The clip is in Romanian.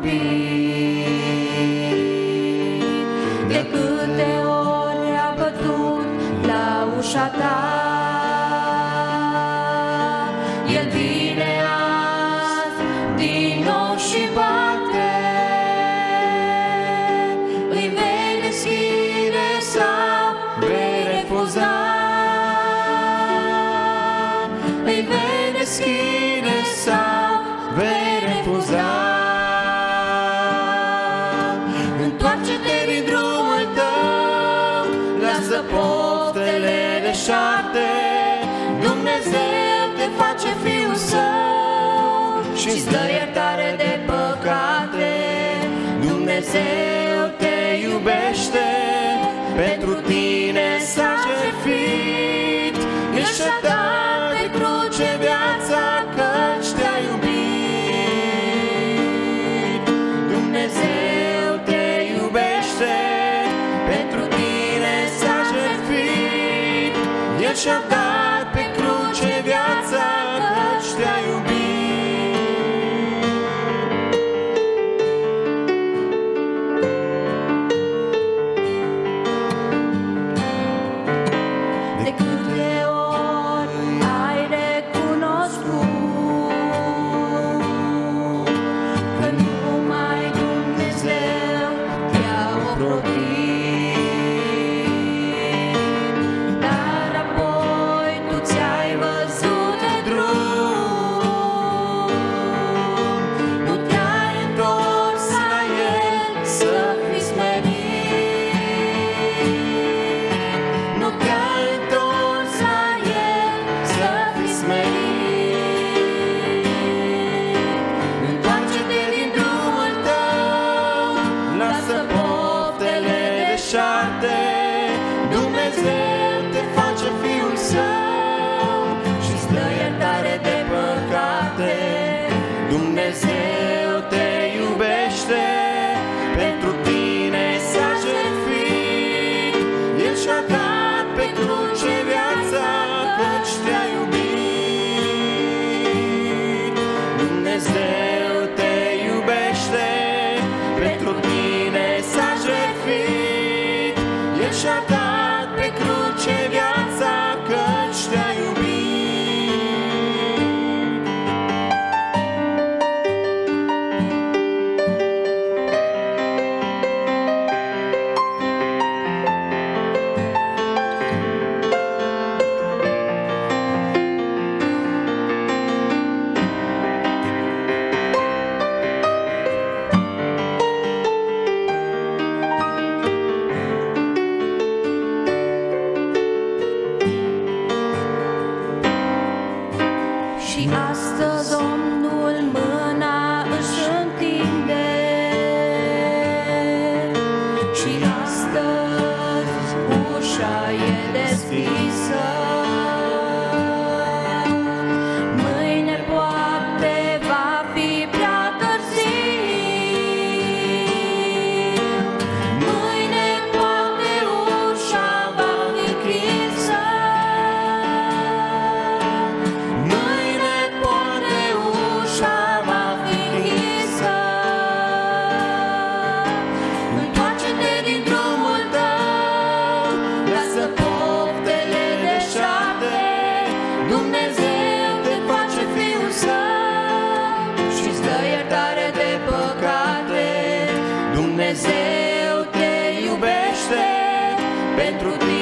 De câte ori a bătut la ușa ta, El vine azi din nou și bate. Îi vei deschide sau vei refuza? Îi vei deschide sau vei refuza? Întoarce-te din drumul tău, lasă poftele deșarte. Dumnezeu te face fiul său și-ți dă iertare de păcate. Dumnezeu te iubește, pentru tine s-a jertfit. El și-a dat pe cruce viața, căci te-a iubit. Dumnezeu te iubește, pentru tine s-a jertfit. El și-a dat pe cruce viața, căci te-a iubit. De câte ori ai recunoscut că numai Dumnezeu te-a ocrotit, dar apoi tu ți-ai văzut de drum, nu te-ai întors la El să fii smerit, nu te-ai întors la El să fii smerit. Întoarce-te din drumul tău, lasă poftele deșarte. Dumnezeu te face fiul său și-ți dă iertare de păcate. Dumnezeu te iubește, pentru tine s-a jertfit. El și-a dat pe cruce viața, căci te-a iubit. Dumnezeu te iubește, pentru tine s-a jertfit. El și-a dat pe cruce viața, căci te-a iubit. Și astăzi Domnul mâna își întinde, și astăzi ușa e deschisă. Mâine poate va fi prea târziu, mâine poate ușa va fi închisă. Mâine poate ușa va fi închisă. Întoarce-te din drumul tău, lasă poftele deșarte. Dumnezeu te face fiul său și-ți dă iertare de păcate. Dumnezeu te iubește, pentru tine